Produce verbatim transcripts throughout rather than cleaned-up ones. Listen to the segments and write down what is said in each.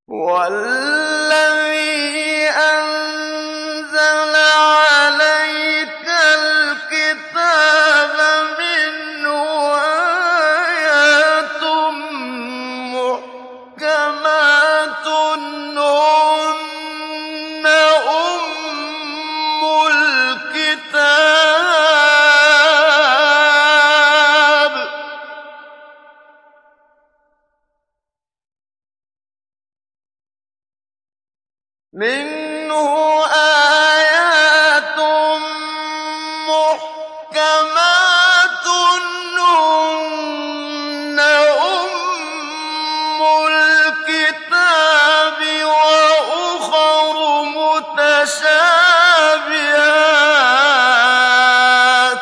وَالَّذِي أَنزَلَ عَلَيْكَ الْكِتَابَ مِنْهُ آيَاتٌ مُحْكَمَاتٌ هُنَّ أُمُّ الْكِتَابِ ۖ مِنْهُ آيَاتٌ مُحْكَمَاتٌ هُنَّ أُمُّ الْكِتَابِ وَأُخَرُ مُتَشَابِهَاتٌ ۖ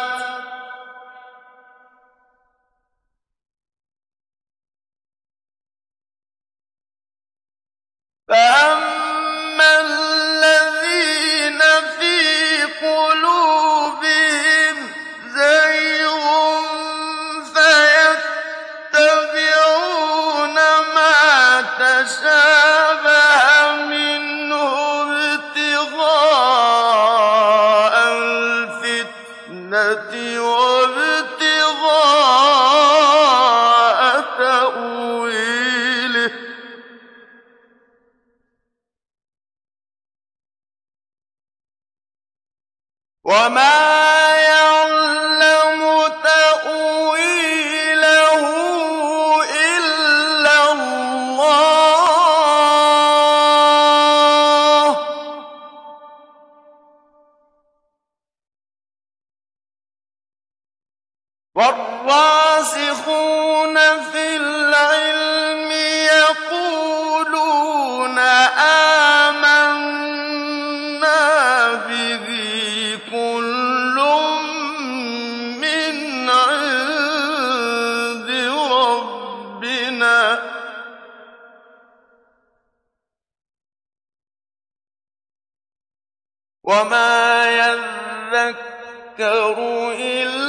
فَأَمَّا الَّذِينَ فِي قُلُوبِهِمْ زَيْغٌ فَيَتَّبِعُونَ مَا تَشَابَهَ مِنْهُ ابْتِغَاءَ الْفِتْنَةِ وَابْتِغَاءَ تَأْوِيلِهِ ۗ وَمَا يَعْلَمُ تَأْوِيلَهُ إِلَّا اللَّهُ ۗ وَالرَّاسِخُونَ فِي الْعِلْمِ يَقُولُونَ آمَنَّا بِهِ كُلٌّ مِّنْ عِندِ رَبِّنَا ۗ وَمَا يَذَّكَّرُ إِلَّا